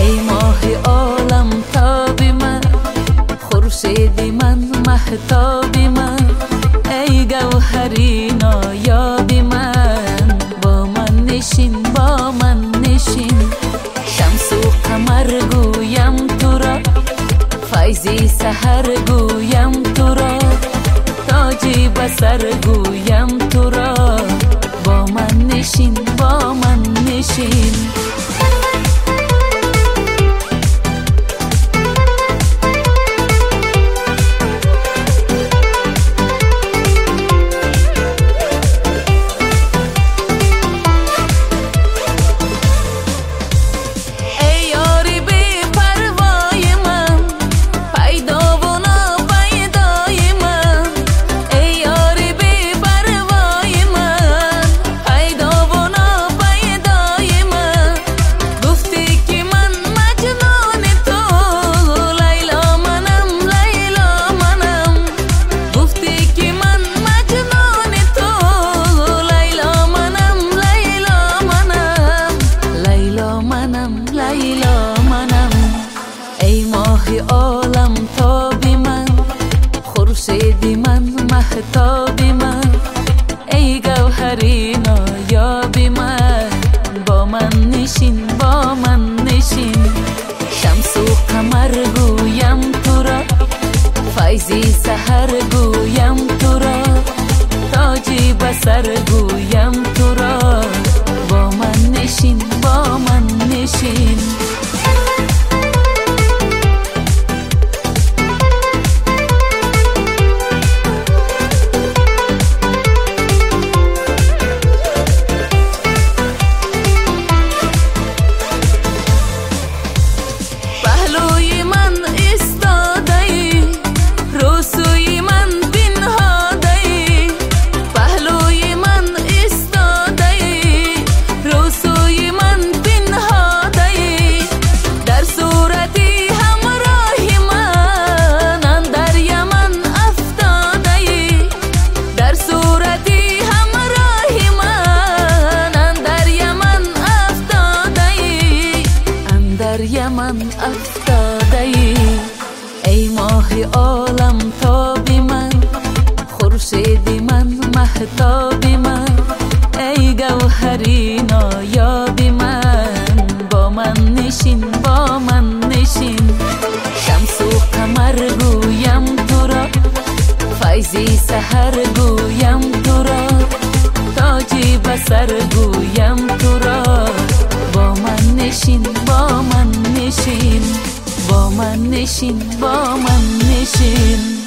ای ماه عالم تابی من، خورشیدی من، مهتابی من، ای گوهری نایابی من، با من نشین، با من نشین. شمس و قمر گویم تو را، فیضی سحر گویم تو را، تاجی بسر گویم تو را، با من نشین، با من نشین. ای ماه عالم تابی من، خورشیدی من، مهتابی من، ای گوهری نایابی من، با من نشین، با من نشین. شمس و قمر گویم تو را، فیضی سحر گویم تو را، تاجی بسر گویم تو را، با من نشین، با من نشین. پهلوی من ایستاده‌ای، روسوی من بنهاده‌ای، پهلوی من ایستاده‌ای، روسوی من بنهاده‌ای، در صورتی همراهی من اندر یمن افتاده‌ای، در صورتی همراهی من اندر یمن افتاده‌ای، اندر یمن افتاده‌ای. ای ماه عالم تابی من، خورشیدی من، مهتابی من، ای گوهری نایابی من، با من نشین، با من نشین. شمس و قمر گویم تو را، فیضی سحر گویم تو را، تاجی بسر گویم تو را، با من نشین، با من نشین، با من نشین، با من نشین.